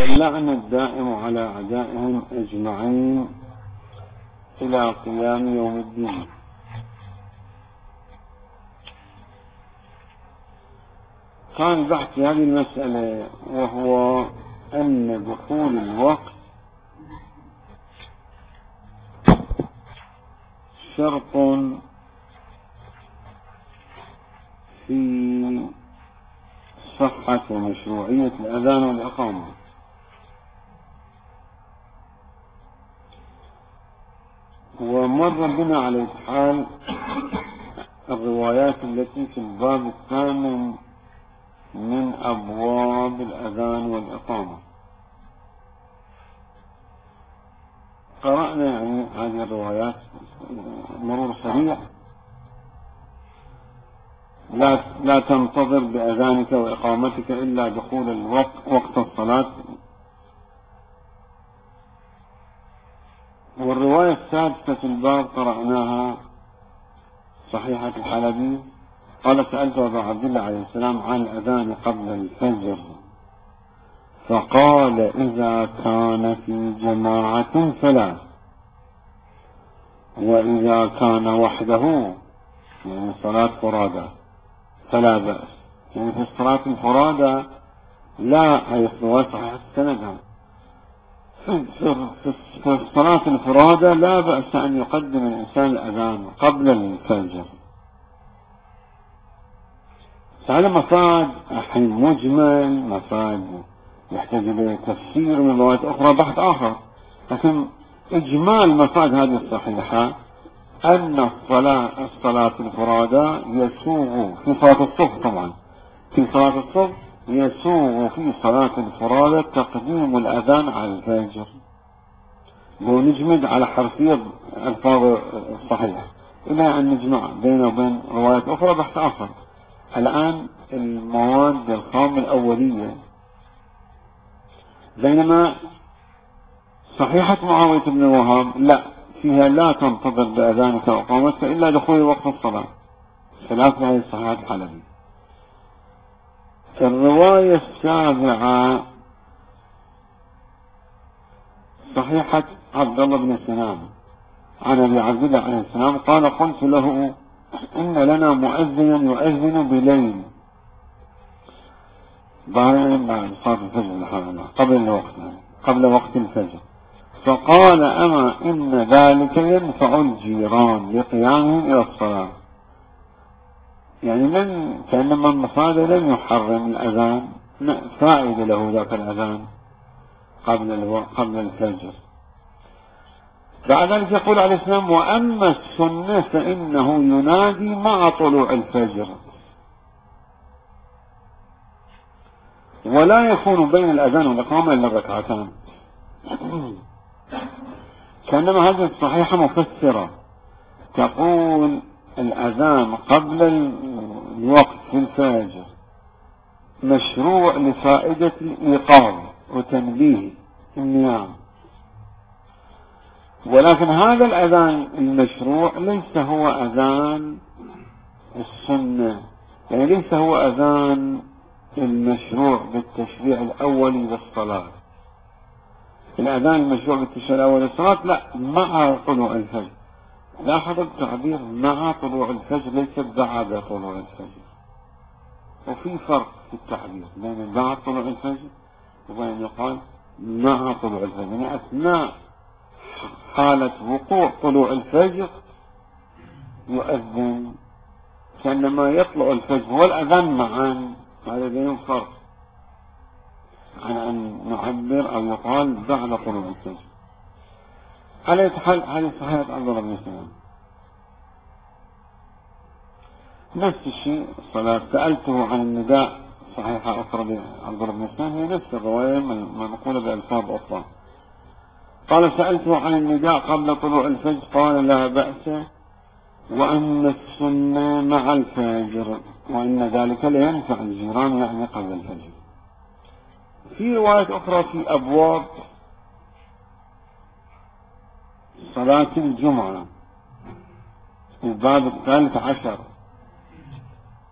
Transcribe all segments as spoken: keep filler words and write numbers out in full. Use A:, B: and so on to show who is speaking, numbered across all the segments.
A: واللعن الدائم على أعدائهم أجمعين إلى قيام يوم الدين. كان بحث في هذه المسألة، وهو أن دخول الوقت شرط في صحة ومشروعية الأذان والإقامة. ومر بنا على حال الروايات التي في الباب الثامن من أبواب الأذان والإقامة. قرأنا يعني هذه الروايات مرور سريع. لا لا تنتظر بأذانك وإقامتك إلا دخول الوقت وقت الصلاة. والرواية السادسة في الباب قرأناها صحيحة الحلبي. قال: سألت أبا عبد الله عليه السلام عن الأذان قبل الفجر، فقال: إذا كان في جماعة فلا، وإذا كان وحده يعني صلاة فرادى فلا بأس. يعني في الصلاة الفرادى لا يخلو صحيح السند. في الصلاة الفرادى لا بأس أن يقدم الإنسان الأذان قبل الفجر. فهذا مفاد حين مجمل، مفاد يحتاج إلى تفسير من روايات أخرى، بحث آخر. لكن إجمال مفاد هذه الصحيحة أن الصلاة الصلاة الفرادى يسوغ في صلاة الصبح، طبعا في صلاة الصبح يسوغ في صلاة الفرادى تقديم الأذان على الفجر، لو نجمد على حرفية الفاظ الصحيح إلى أن نجمع بينه وبين روايات أخرى بحث آخر. الآن المواد الخام الأولية، بينما صحيحة معاوية بن وهاب لا، فيها لا تنتظر بأذانك وإقامتك إلا دخول وقت الصلاة، خلاف هذه صحيحة الحلبي. الرواية السابعة صحيحة عبد الله بن سلام عن أبي عبد الله عليه السلام قال: قلت له: إن لنا مؤذنا يؤذن بليل بعد صلاة الفجر قبل الوقت قبل وقت الفجر، فقال: أما إن ذلك ينفع الجيران لقيامهم إلى الصلاة. يعني لن كأنما المصادر لم يحرم الأذان، فائدة له ذاك الأذان قبل الوقت قبل الفجر. بعد ذلك يقول عليه السلام: وأما السنة فإنه ينادي مع طلوع الفجر، ولا يكون بين الأذان والإقامة إلا ركعتان. كأنما هذه الصحيحة مفسرة، تقول الأذان قبل الوقت في الفجر مشروع لفائدة الإيقاظ وتنبيه النيام، ولكن هذا الأذان المشروع ليس هو أذان السنة، يعني ليس هو أذان المشروع بالتشريع الأولي للصلاة. الأذان المشروع بالتشريع الأولي للصلاة لا، مع طلوع الفجر. لاحظ التعبير مع طلوع الفجر ليس بعد طلوع الفجر، وفي فرق في التعبير بين بعد طلوع الفجر وبين يقال مع طلوع الفجر. يعني أثناء حالة وقوع طلوع الفجر يؤذن، كأنما يطلع الفجر والأذان معا. هذا بينهم فرق عن أن نعبر أو يقال بعد طلوع الفجر. على حال هذه صحيحة عبد الله بن سلام. نفس الشيء الصلاة. سألته عن النداء، صحيحة أخرى لعبد الله بن سلام، هي نفس الرواية منقولة بألفاظ أخرى. قال: سألته عن النداء قبل طلوع الفجر، قال: لا بأس، وأن السنة مع الفجر، وإن ذلك لينفع الجيران يعني قبل الفجر. في رواية أخرى في أبواب صلاة الجمعة الباب الثالث عشر،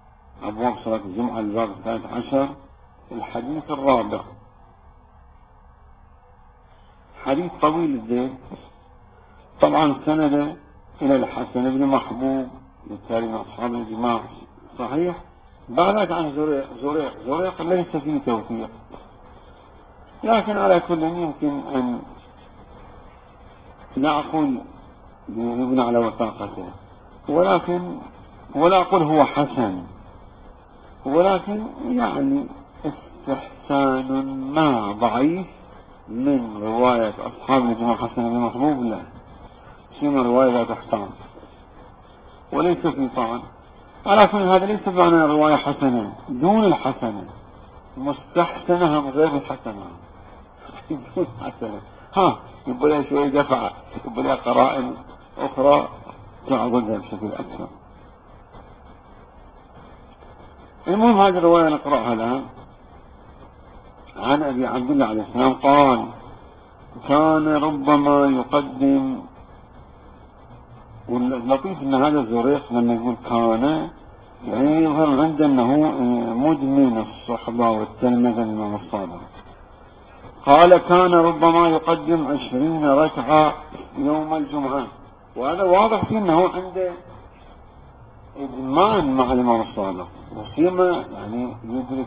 A: أبواب صلاة الجمعة الباب الثالث عشر، الحديث الرابع حديث طويل الذيل، طبعا سند إلى الحسن بن محبوب بالتالي من أصحاب الإجماع صحيح. بعدك عن زريق زريق زريق ليس فيه توثيق، لكن على كل يمكن أن لا أقول يبنى على وثاقته، ولكن ولا أقول هو حسن، ولكن يعني استحسان ما ضعيف من رواية أصحاب الإجماع حسن بن محبوب، لا سيما رواية لا تحتام وليس في طعن. على كل هذا ليس معنى رواية حسنة دون الحسنة، مستحسنها من غير الحسنة دون حسنة، ها يبقى لها شوية دفع، يبقى لها قرائن أخرى تعضدها بشكل أكثر. المهم هذه الرواية نقرأها الآن. عن أبي عبد الله عليه السلام قال: كان ربما يقدم، واللطيف ان هذا الزريق لما يقول كان يعني يظهر عنده انه مدمن الصحبة والتلمذة للإمام الصادق. قال: كان ربما يقدم عشرين ركعة يوم الجمعة، وهذا واضح فيه انه عنده ادمان مع الإمام الصادق، وسيما يعني يدرك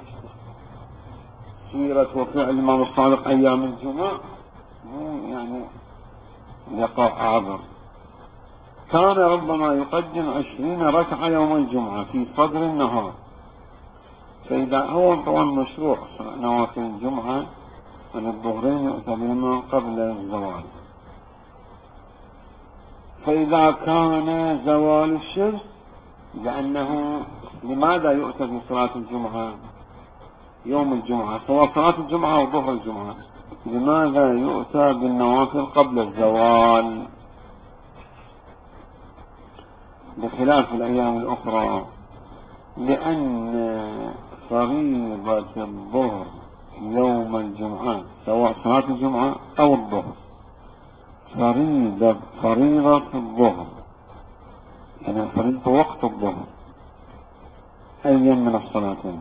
A: سيرة وفعل الإمام الصادق أيام الجمعة، يعني لقاء عابر. كان ربما يقدم عشرين ركعة يوم الجمعة في صدر النهار، فإذا هو طبعا مشروع نوافل الجمعة من الظهرين يؤتى بهما قبل الزوال، فإذا كان زوال الشمس، لأنه لماذا يؤتى في صلاة الجمعة يوم الجمعة سواء صلاة الجمعة أو ظهر الجمعة؟ لماذا يؤتى بالنوافل قبل الزوال بخلاف الأيام الأخرى؟ لأن فريضة الظهر يوم الجمعة سواء صلاة الجمعة أو الظهر، فريضة فريضة الظهر يعني فريضة وقت الظهر أيام من الصلاتين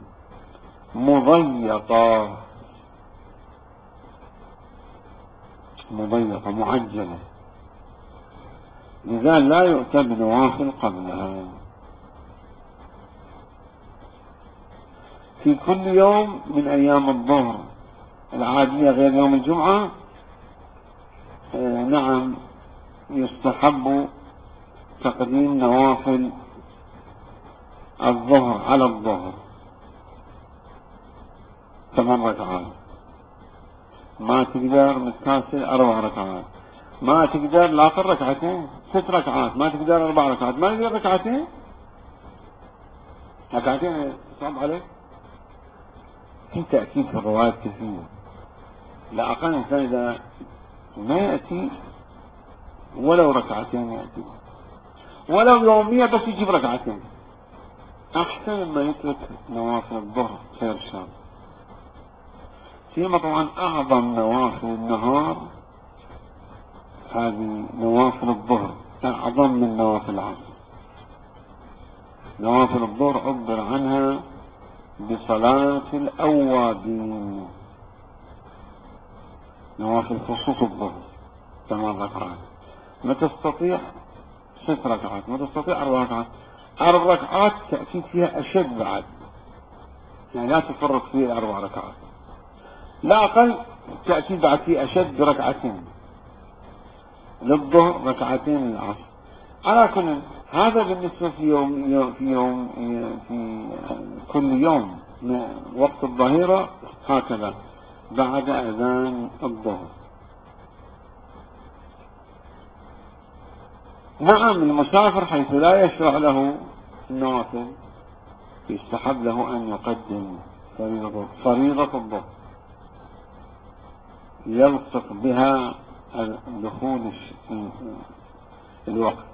A: مضيقة مضيقة معجلة، لذا لا يؤتى بنوافل قبلها. في كل يوم من أيام الظهر العادية غير يوم الجمعة آه نعم يستحب تقديم نوافل الظهر على الظهر ثمان ركعات، ما تقدر متكاسل أربع ركعات، ما تقدر لاخر ركعتين، ست ركعات، ما تقدر أربع ركعات، ما تقدر ركعتين ركعتين صعب عليك. في تأكيد في الروايات كثير، لا أقل إنسان إذا ما يأتي ولو ركعتين يأتي، ولو يومية بس يجيب ركعتين أحسن ما يترك نوافل الظهر خير شاب. فيما طبعا أعظم نوافل النهار هذه نوافل الظهر، أعظم من نوافل العصر. نوافل الظهر عبر عنها بصلاة الأوابين، نوافل خصوص الظهر ثمان ركعات، ما تستطيع ست ركعات، ما تستطيع أربع ركعات، أربع ركعات تأتي فيها أشد بعد، يعني لا تفرط فيه الأربع ركعات، لا أقل تأتي بعد فيه أشد بركعتين للظهر ركعتين للعصر. على كل هذا بالنسبة في يوم في يوم في كل يوم وقت الظهيرة هكذا بعد أذان الظهر. نعم المسافر حيث لا يشرع له النوافل يستحب له أن يقدم فريضة فريضة الظهر يلصق بها دخول الوقت،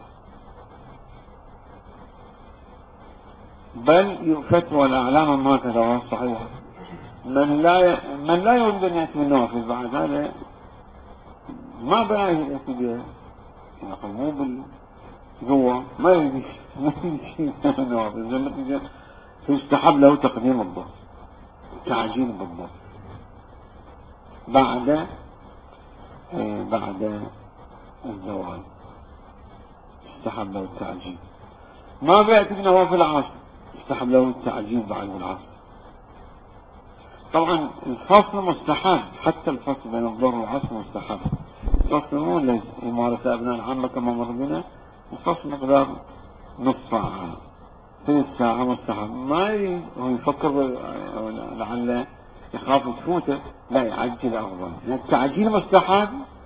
A: بل فتوى الأعلام هكذا صحيح، من لا من لا يريد أن يأتي بالنوافل بعد هذا ما بقى يأتي بها، يقول مو بالجوة ما يريد ما يريد بالنوافل زي ما تجي، فيستحب له تقديم الظهر تعجيل بالظهر بعد بعد الزوال استحب له التعجيل. ما بيأتي بنوافل العصر استحب له التعجيل بعد العصر. طبعا الفصل مستحب، حتى الفصل بين الظهر والعصر مستحب. الفصل مو ليس إمارة أبناء العامة كما مر بنا، الفصل مقدار نص ساعة ثلث ساعة مستحب. ما يفكر لعل يخاف تفوته، لا يعجل أفضل. التعجيل مستحب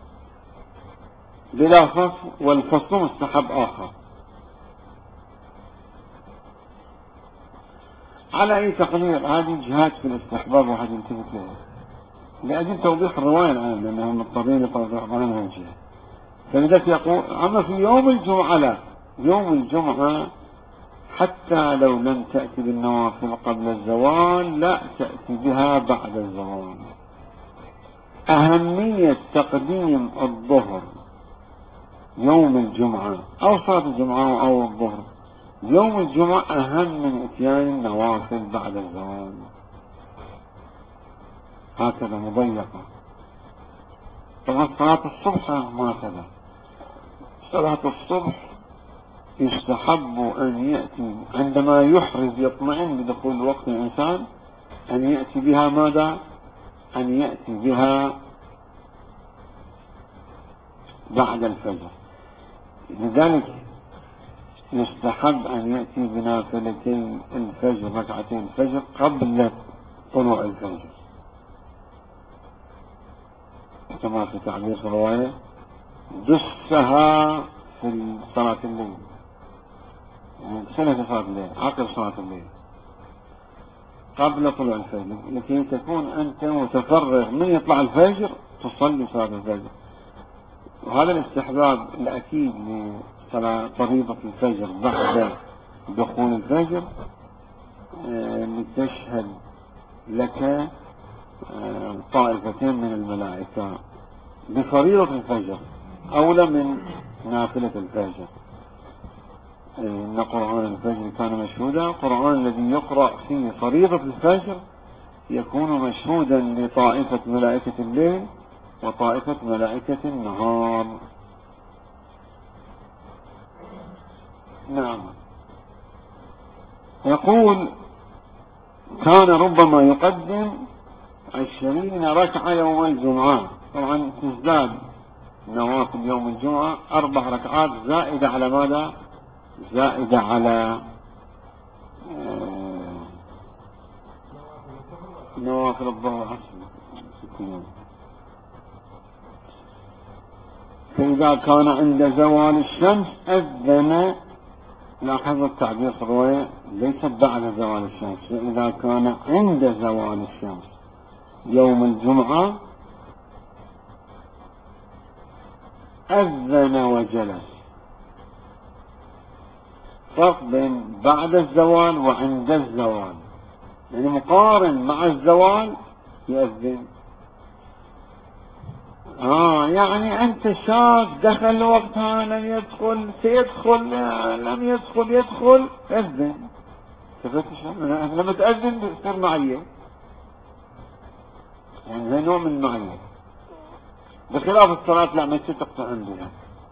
A: بلا فصل، والفصل مستحب آخر. على أي تقدير هذه جهات في الاستحباب وهذه انتبه لها لأجل توضيح الرواية الآن، لأنهم مضطرين لتوضيح عنها الجهة. فلذلك يقول أما في يوم الجمعة لا، يوم الجمعة حتى لو لم تأتي بالنوافل قبل الزوال لا تأتي بها بعد الزوال. أهمية تقديم الظهر يوم الجمعة أو صلاة الجمعة أو الظهر يوم الجمعة أهم من إتيان النوافل بعد الزوال. هكذا مضيقة. طبعا صلاة الصبح ما كذا. صلاة الصبح يستحب أن يأتي عندما يحرز يطمئن بدخول وقت الإنسان أن يأتي بها ماذا؟ أن يأتي بها بعد الفجر. لذلك يستحب أن يأتي بنافلتين الفجر ركعتين الفجر قبل طلوع الفجر، كما في تعبير الرواية دسها في صلاة الليل، يعني سنة صلاة الليل عقب صلاة الليل قبل طلوع الفجر، لكي تكون أنت متفرغ من يطلع الفجر تصلي صلاة الفجر. وهذا الاستحباب الأكيد لصلاة فريضة الفجر بعد دخول الفجر لتشهد لك طائفتين من الملائكة بفريضة الفجر أولى من نافلة الفجر. إن قرآن الفجر كان مشهودا، قرآن الذي يقرأ فيه فريضة الفجر يكون مشهودا لطائفة ملائكة الليل وطائفة ملائكة النهار. نعم. يقول كان ربما يقدم عشرين ركعة يوم الجمعة. طبعا تزداد نوافل يوم الجمعة أربع ركعات زائدة على ماذا؟ زائدة على نوافل الظهر والعصر. فإذا كان عند زوال الشمس أذن. لاحظ التعبير في الرواية ليس بعد زوال الشمس، فإذا كان عند زوال الشمس يوم الجمعة أذن وجلس. فرق بين بعد الزوال وعند الزوال، يعني مقارن مع الزوال يأذن. آه يعني أنت شاك دخل وقتها لم يدخل سيدخل لم يدخل يدخل أذن. تفتش لما تأذن تصير معية، يعني زي نوع من المعية، بخلاف الصلاة لا ما تقطع عندها.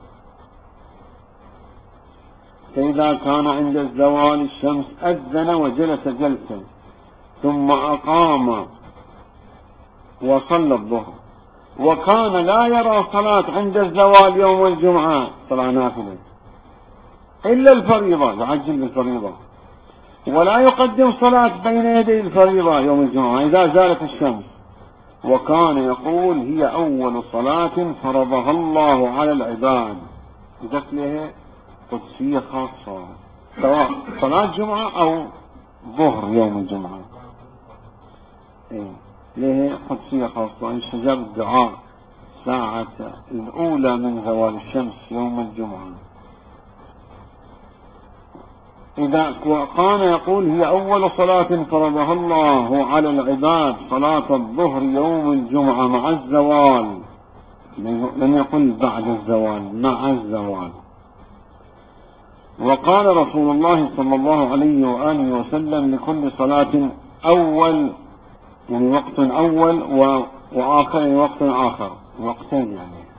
A: فإذا كان عند زوال الشمس أذن وجلس جلسا ثم أقام وصلى الظهر، وكان لا يرى صلاة عند الزوال يوم الجمعة صلاة نافلة إلا الفريضة، يعجل بالفريضة، ولا يقدم صلاة بين يدي الفريضة يوم الجمعة إذا زالت الشمس، وكان يقول هي أول صلاة فرضها الله على العباد. ذات له قدسية خاصة، سواء صلاة جمعة أو ظهر يوم الجمعة، إيه له قدسية خاصة. يستجاب الدعاء ساعة الأولى من زوال الشمس يوم الجمعة. إذا كان يقول هي أول صلاة فرضها الله على العباد صلاة الظهر يوم الجمعة مع الزوال، لم يقل بعد الزوال، مع الزوال. وقال رسول الله صلى الله عليه وآله وسلم لكل صلاة أول يعني وقت أول وآخر وقت آخر، وقتين يعني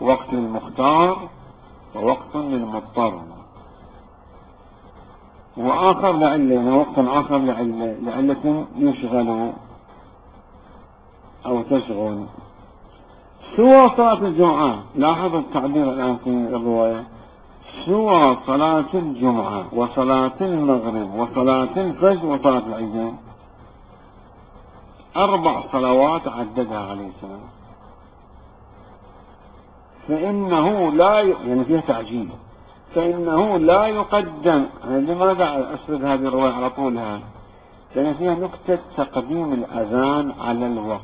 A: وقت للمختار ووقت للمضطر، وآخر لعلة، يعني وقت آخر لعلة لعلة يشغل أو تشغل. سوى صلاة الجمعة، لاحظ التعبير الآن في الرواية، سوى صلاة الجمعة وصلاة المغرب وصلاة الفجر وصلاة العيدين، أربع صلوات عددها عليه السلام، فإنه لا ي... يعني فيها تعجيل، فإنه لا يقدم. لماذا أسرد هذه الرواية على طولها؟ لأن فيها نكتة تقديم الأذان على الوقت.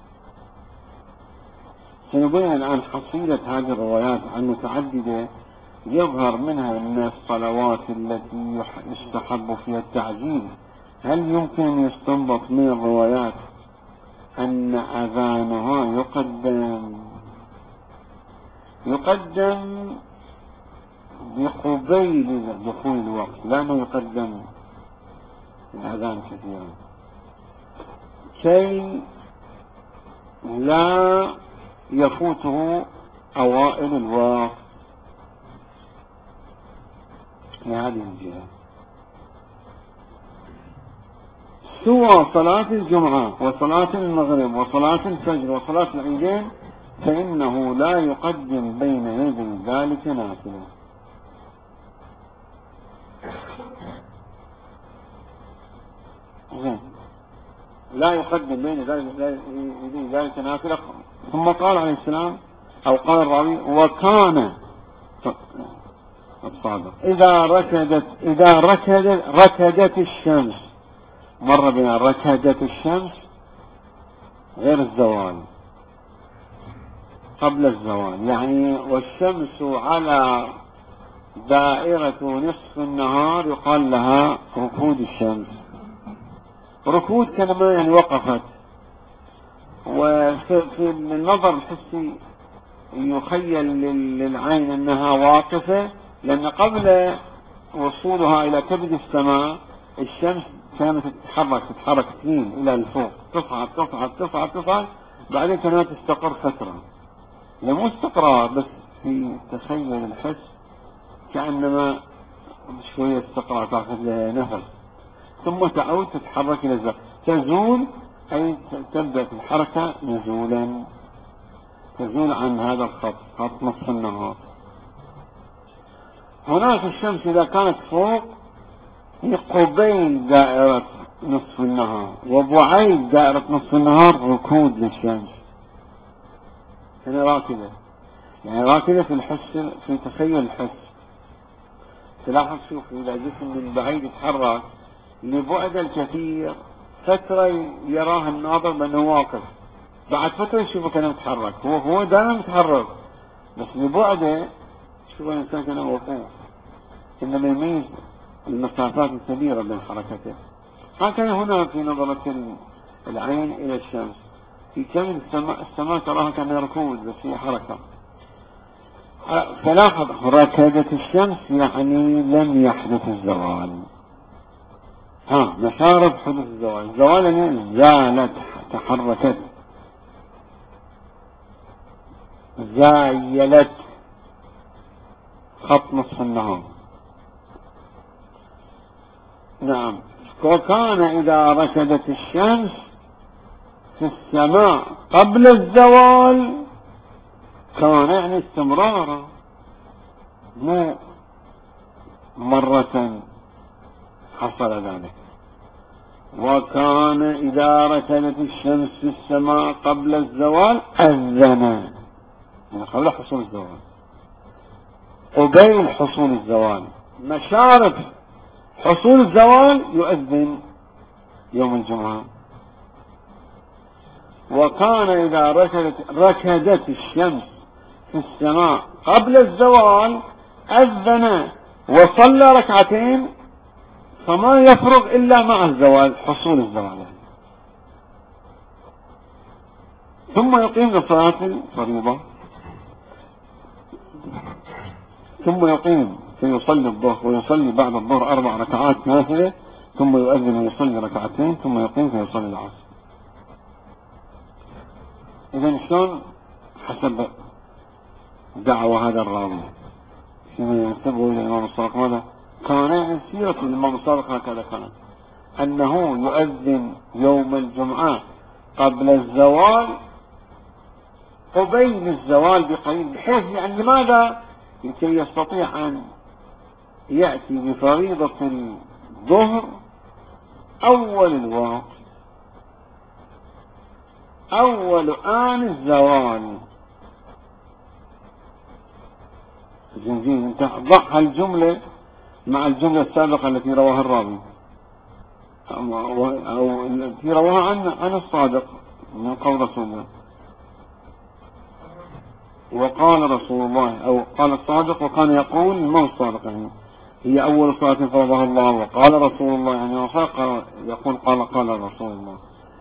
A: سنبين الآن حصيلة هذه الروايات عن متعددة، يظهر منها أن الصلوات التي يستحب فيها التعجيل، هل يمكن يستنبط من الروايات أن أذانها يقدم يقدم بقبيل دخول الوقت، لأنه يقدم الأذان كثيرا كي لا يفوته أوائل الوقت لهذه الجهة. سوى صلاة الجمعة وصلاة المغرب وصلاة الفجر وصلاة العيدين فإنه لا يقدم بين يدي ذلك نافلة. لا يقدم بين يدي ذلك نافلة. ثم قال عليه السلام أو قال الراوي وكان الصادق إذا ركدت إذا ركدت ركدت الشمس، مر بنا ركدت الشمس غير الزوال، قبل الزوال، يعني والشمس على دائرة نصف النهار يقال لها ركود الشمس. ركود كلمة يعني وقفت، وفي النظر الحسي يخيل للعين أنها واقفة، لأن قبل وصولها إلى كبد السماء الشمس كانت تتحرك تتحرك تميل إلى الفوق، تصعد تصعد تصعد تصعد، بعدين كانت تستقر فترة، لم استقرار بس في تخيل الحس كأنما شوية استقرار تأخذ لها نفس، ثم تعود تتحرك إلى الزمن، تزول أي تبدأ في الحركة نزولا، تزول عن هذا الخط، خط نصف النهار. هناك الشمس إذا كانت فوق هي قبيل دائرة نصف النهار، وبعيد دائرة نصف النهار ركود للشمس، هنا راكدة، يعني راكدة في الحس، في تخيل الحس. تلاحظ شوف إذا جسم من بعيد يتحرك لبعد الكثير فترة يراه الناظر بأنه واقف، بعد فترة يشوفه كأنه متحرك، هو هو دائما متحرك بس لبعده شوف الإنسان كأنه وقوف، إنما يميز المسافات الكبيرة بين حركته. هكذا هنا في نظرة العين إلى الشمس في كامل السماء، السماء تراها كأنها ركود بس هي حركة. فلاحظ ركدت الشمس يعني لم يحدث الزوال. ها مشارب حدث الزوال، الزوال يعني زالت تحركت زايلت خط نصف النهار. نعم. وكان إذا ركدت الشمس في السماء قبل الزوال كان يعني استمرارا مو مرة حصل ذلك. وكان إذا ركدت الشمس في السماء قبل الزوال أذن، يعني قبل حصول الزوال، قبيل حصول الزوال، مشارف حصول الزوال يؤذن يوم الجمعة. وكان إذا ركدت, ركدت الشمس في السماء قبل الزوال أذن وصلى ركعتين، فما يفرغ إلا مع الزوال، حصول الزوال، ثم يقيم لصلاة الفريضة، ثم يقيم فيصلي الظهر ويصلي بعد الظهر أربع ركعات نافلة، ثم يؤذن ويصلي ركعتين، ثم يقيم فيصلي العصر. إذن شلون حسب دعوة هذا الراوي فيما ينسبه إلى الإمام الصادق. ماذا كان يعني سيرة الإمام الصادق هكذا كانت، أنه يؤذن يوم الجمعة قبل الزوال قبيل الزوال بقليل، بحيث يعني لماذا؟ لكي يستطيع أن يأتي بفريضة الظهر أول الوقت، أول آن الزوال. جميل، انت ضع الجملة مع الجملة السابقة التي رواها الراوي أو التي رواها عن عن الصادق من قول رسول الله. وقال رسول الله أو قال الصادق وكان يقول ما هو الصادق، يعني هي أول صلاة فرضها الله وقال رسول الله، يعني وفاق يقول قال قال رسول الله.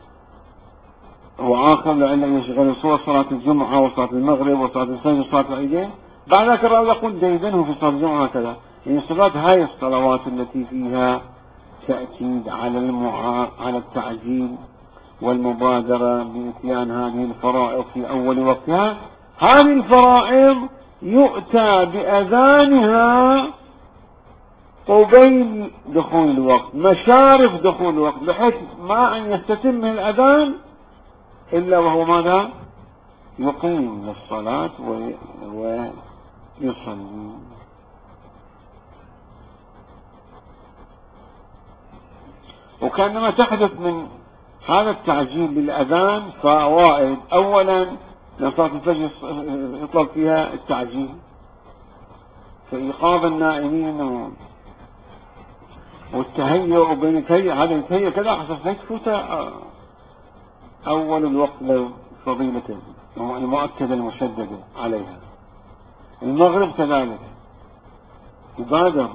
A: وآخر لأنه يشغل صور صلاة الجمعة وصلاة المغرب وصلاة الفجر وصلاة العيدين. بعد ذلك الراوي يقول جيدنه في صلاة الجمعة هكذا. يعني صلاة هاي الصلوات التي فيها تأكيد على المعا... على التعجيل والمبادرة بإتيان هذه الفرائض في أول وقتها، هذه الفرائض يؤتى بأذانها قبيل دخول الوقت، مشارف دخول الوقت، بحيث ما أن يستتم الأذان إلا وهو ماذا؟ يقيم للصلاة ويصلي. وكانما تحدث من هذا التعجيل للأذان فوائد. أولا صلاة الفجر يطلب فيها التعجيل فإيقاظ النائمين والتهيؤ بين التهيؤ هذا التهيؤ كذا حسب تفوت أول الوقت لفضيلته المؤكدة المشددة عليها. المغرب كذلك يبادر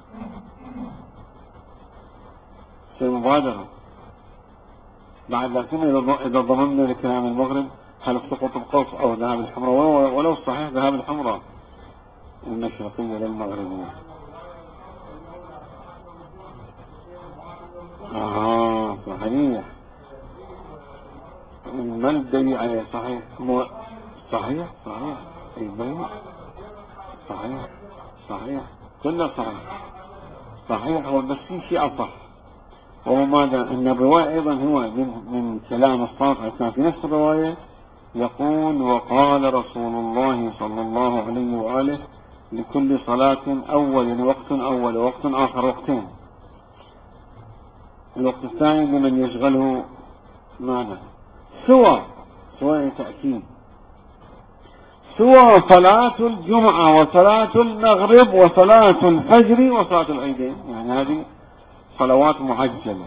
A: في مبادرة. بعد لكن إذا ضمننا لكلام المغرب هل سقط القوس أو ذهاب الحمراء، ولو الصحيح ذهاب الحمراء المشرقية للمغربية. آه صحيح، ما الدليل عليه؟ صحيح مو... صحيح صحيح البيت صحيح صحيح كله صحيح صحيح. هو بس في شيء أصح، وهو ماذا؟ أن الرواية أيضا هو من, من كلام الصادق كان في نفس الرواية يقول وقال رسول الله صلى الله عليه وآله لكل صلاة أول وقت أول وقت آخر وقتين. الوقت الثاني لمن يشغله معنى سوى سوى تأكيد سوى صلاة الجمعة وصلاة المغرب وصلاة الفجر وصلاة العيدين، يعني هذه صلوات معجلة.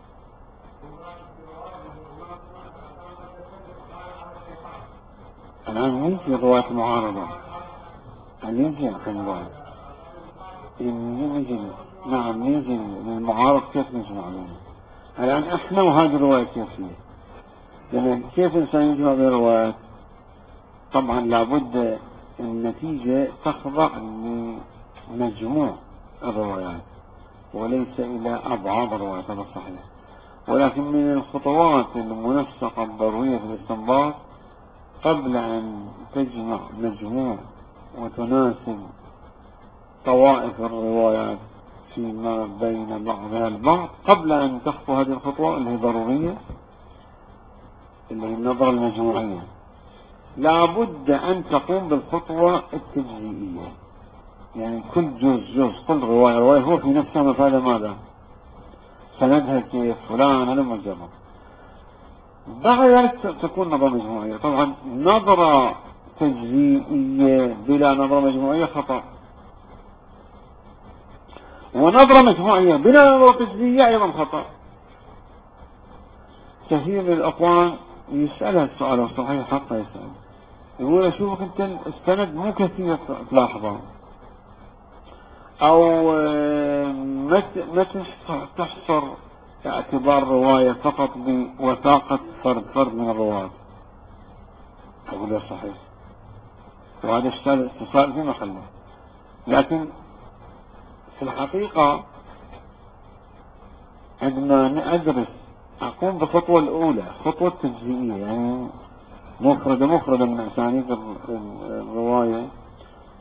A: الآن نجي رواية معارضة، نجي الرواية نجي نعم نجي المعارض كيف نجمع علينا الآن احنا وهذه الرواية كيف هي؟ لأن كيف إنسان يجمع بالروايات؟ طبعا لابد النتيجة تخضع لمجموع الروايات وليس إلى أبعاد الروايات، هذا صحيح. ولكن من الخطوات المنسقة الضرورية في الاستنباط قبل أن تجمع مجموع وتناسب طوائف الروايات فيما بين بعضها البعض، قبل أن تخطو هذه الخطوة اللي هي ضرورية اللي هي النظرة المجموعية، لابد أن تقوم بالخطوة التجزئية. يعني كل جزء جزء كل رواية رواية هو في نفسها مفادة ماذا؟ سندها كيف فلان هذا مجرد. بعد ذلك تكون نظرة مجموعية. طبعا نظرة تجزئية بلا نظرة مجموعية خطأ، ونظرة مجموعية بلا نظرة تجزئية أيضا خطأ. كثير من الأخوان يسألها السؤال الصحيح حتى يسأل يقول أشوفك أنت السند مو كثير تلاحظه، أو ما تحصر اعتبار رواية فقط بوثاقة فرد فرد من الرواة. أقول له صحيح، وهذا استفسار في محله. لكن في الحقيقة عندما أدرس أقوم بالخطوة الأولى خطوة تجزئية، يعني مفردة مفردة من أسانيد الرواية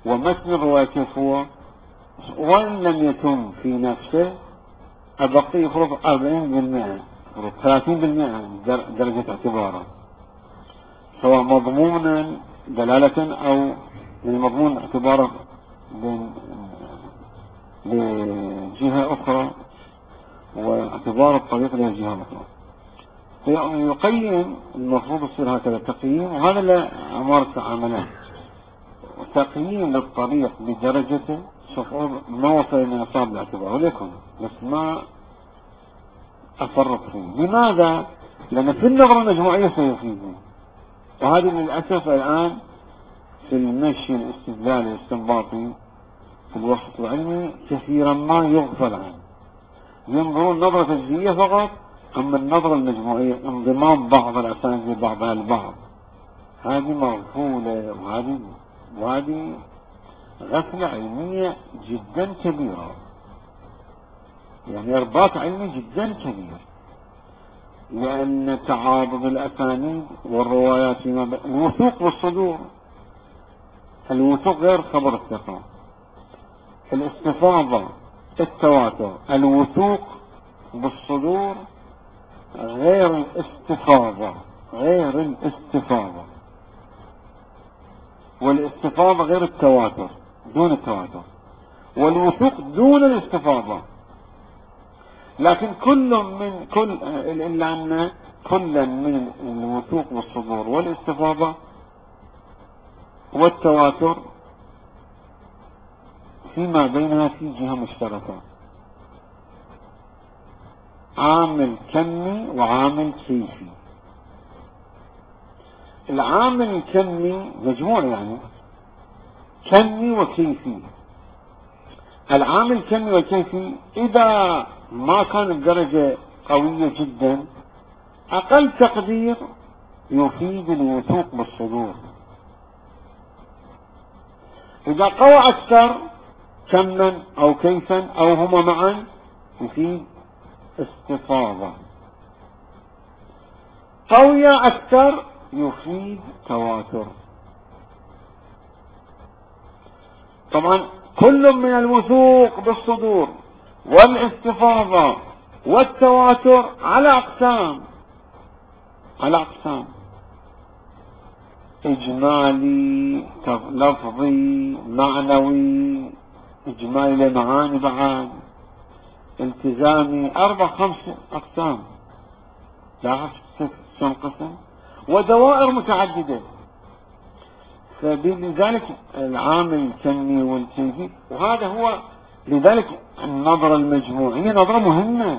A: ومتن الرواية كيف هو، وإن لم يتم في نفسه أبقي يفرض أربعين بالمئة ثلاثين بالمئة درجة اعتباره، سواء مضمونا دلالة أو من مضمون اعتباره لجهة أخرى واعتبار الطريق لجهة أخرى. يقيم، المفروض يصير هكذا تقييم، وهذا اللي أمارس عمله، تقييم للطريق بدرجته. شوف ما وصل إلى نصاب الاعتبار وليكن، بس ما أفرط فيه. لماذا؟ لأن في النظرة المجموعية سيفيدني، وهذه للأسف الآن في المشي الاستدلالي الاستنباطي في الوسط العلمي كثيرا ما يغفل عنه، ينظرون نظرة تجزئية فقط، أما النظرة المجموعية انضمام بعض الأسانيد لبعضها البعض هذه مغفولة، وهذه وهذه غفلة علمية جدا كبيرة، يعني إرباك علمي جدا كبير، لأن تعارض الأسانيد والروايات فيما بين الوثوق والصدور. الوثوق غير خبر الثقة، الاستفاضة التواتر، الوثوق بالصدور غير الاستفاضة، غير الاستفاضة، والاستفاضة غير التواتر دون التواتر، والوثوق دون الاستفاضة. لكن كل من كل إلا أن كل من الوثوق والصدور والاستفاضة والتواتر فيما بينها في جهة مشتركة، عامل كمي وعامل كيفي. العامل الكمي مجموع يعني كمي وكيفي. العامل الكمي والكيفي إذا ما كان الدرجة قوية جدا أقل تقدير يفيد الوثوق بالصدور، إذا قوى أكثر كما أو كيفا أو هما معا يفيد استفاضة، قوية أكثر يفيد تواتر. طبعا كل من الوثوق بالصدور والاستفاضة والتواتر على أقسام، على أقسام إجمالي لفظي معنوي، إجمالي لمعاني بعد، التزامي، أربع خمس أقسام، لا تنقسم، ودوائر متعددة. فبذلك العامل الكمي والكيفي، وهذا هو لذلك النظرة المجموعية نظرة مهمة،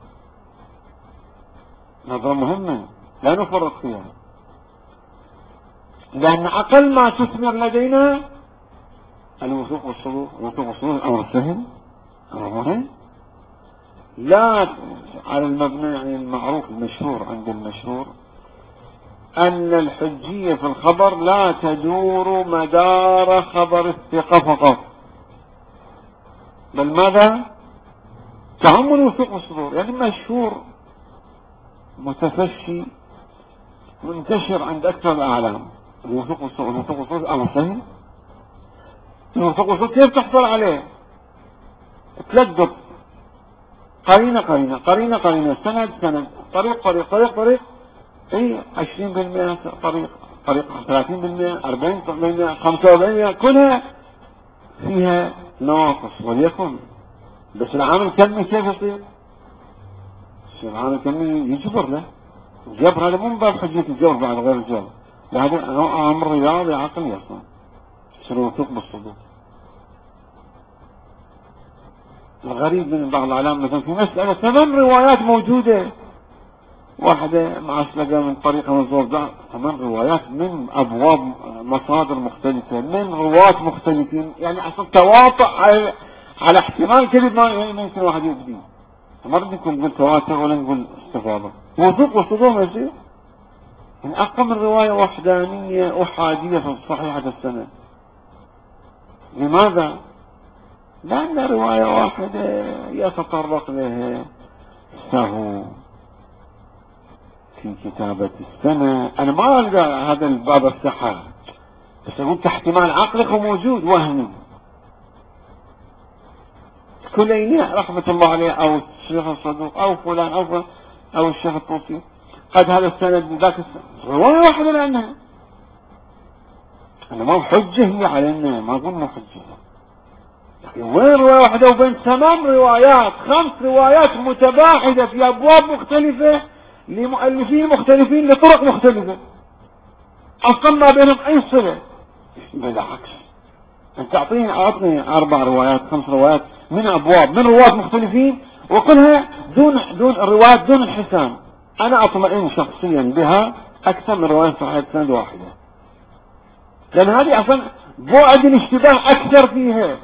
A: نظرة مهمة لا نفرط فيها، لأن أقل ما تثمر لدينا الوثوق والصدور. الوثوق والصدور أمر سهل، أمر مهم، لا على المبنى يعني المعروف المشهور عند المشهور أن الحجية في الخبر لا تدور مدار خبر الثقة فقط، بل ماذا؟ تعم الوثوق والصدور، يعني مشهور متفشي منتشر عند أكثر الأعلام. الوثوق والصدور، الوثوق والصدور أمر سهل. الوثوق والصدور كيف تحصل عليه؟ تلقط قرينة قرينة قرينة قرينة، سند سند، طريق طريق طريق طريق، اي عشرين بالمئة طريق طريق، ثلاثين بالمئة، أربعين بالمئة، خمسة وأربعين بالمئة، كلها فيها نواقص. وليكن بس العامل الكمي كيف يصير؟ العامل الكمي يجبر له، الجبر هذا مو من باب حجية الجبر بعد غير الجبر، هذا أمر رياضي عقلي أصلا، يصير الوثوق بالصدور. الغريب من بعض العلام مثلا في مسألة ثمان روايات موجودة، واحدة مع أسلقة من طريقة منظور، ثمان روايات من أبواب مصادر مختلفة من رواة مختلفين، يعني أصلا تواطؤ على, على احتمال كذب ما يمكن واحد يبدي. ما بدي نقول نقول تواتر ولا نقول استفاضة. وثوق والصدور ما يصير، يعني أقل من رواية وحدانية أحادية في صحيحة السنة. لماذا؟ لأن رواية واحدة يتطرق لها سهو في كتابة السنة. أنا ما ألقى هذا الباب السحر، بس أقول كاحتمال عقلك وموجود وهمي. كليني رحمة الله عليه أو الشيخ الصدوق أو فلان أو فلان أو الشيخ الطوسي قد هذا السند ذاك السند رواية واحدة لأنها أنا ما حجة هي علينا، ما أقول ما حجة، لكن وين رواية واحدة وبين ثمان روايات خمس روايات متباعدة في أبواب مختلفة لمؤلفين مختلفين لطرق مختلفة أصلا ما بينهم أي صلة. بالعكس أنت تعطيني أعطني أربع روايات خمس روايات من أبواب من رواة مختلفين وكلها دون دون الروايات دون الحسان، أنا أطمئن شخصيا بها أكثر من رواية صحيحة سند واحدة، لأن هذه أصلا بعد الاشتباه أكثر فيها،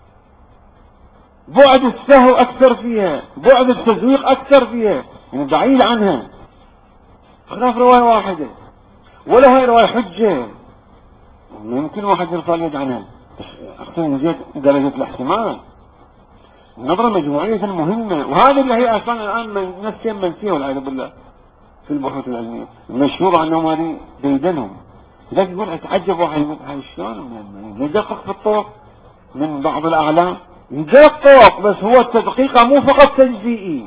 A: بعد السهو أكثر فيها، بعد التزويق أكثر فيها، يعني بعيد عنها، خلاف رواية واحدة ولا هاي رواية حجة ممكن واحد يرفع اليد عنها، بس أخذ من جهة درجة الاحتمال. النظرة مجموعية مهمة، وهذه اللي هي أصلا الآن من نفسها منسية والعياذ بالله في البحوث العلمية المشهورة عنهم هذه بيدنهم. لذلك يقول أتعجب واحد يقول هاي شلون يدقق في الطرق من بعض الأعلام، يدقق بس هو التدقيق مو فقط تجزئي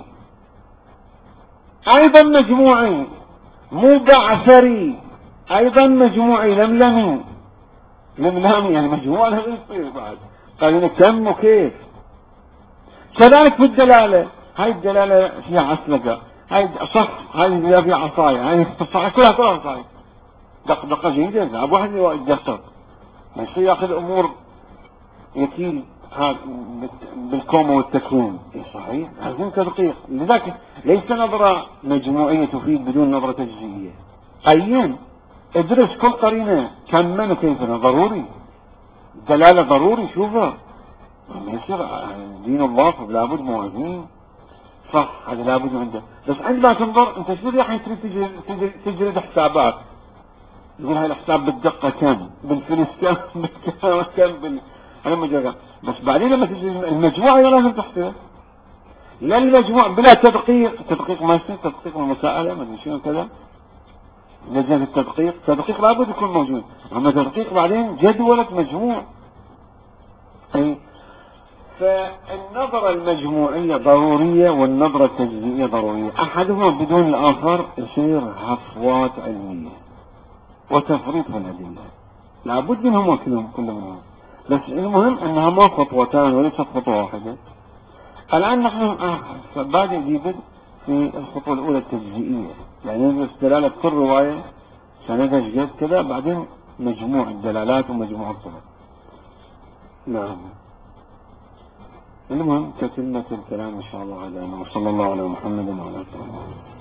A: أيضا مجموعي، مو بعثري أيضا مجموعي لملمي لملامي، يعني مجموعة لا يصير بعد قال لنا كم وكيف. كذلك في الدلالة، هاي الدلالة فيها عسلقة، هاي صح، هاي الدلالة فيها عصاية، هاي الصحيح كلها كلها عصاية دق دقة جيدة. أبو واحد يدقق ما يصير يأخذ أمور يكيل بالكوم والتكوين صحيح، لازم تدقيق. لذلك ليس نظرة مجموعية تفيد بدون نظرة تجزئية. قيم ادرس كل قرينة كم وكيف ضروري، دلالة ضروري شوفها ما يصير دين الله لابد موازين صح، هذا لابد عنده، بس عندما تنظر انت شو راح تريد تجري تجري حسابات، يقول هاي الحساب بالدقة كم بالفلس كم بالكلام كم بال هذا مجرد، بس بعدين لما تجي المجموعة لازم تحسبها، لا المجموعة بلا تدقيق، تدقيق ما يصير تدقيق المساءلة ما ادري شنو كذا، لازم التدقيق تدقيق لابد يكون موجود، اما تدقيق بعدين جدولة مجموع. اي فالنظرة المجموعية ضرورية والنظرة التجزئية ضرورية، احدهما بدون الاخر يصير هفوات علمية وتفريط في الادلة، لابد منهم كلهم كل منهم، بس المهم انها ما خطوتان وليست خطوة واحدة. الان نحن بادئ جديد في الخطوة الاولى التجزئية، يعني ندرس دلالة كل رواية سندها جد كذا، بعدين مجموع الدلالات ومجموع الطرق. نعم المهم كتلنا الكلام ان شاء الله على وصلى الله على محمد وعلى اله وصحبه.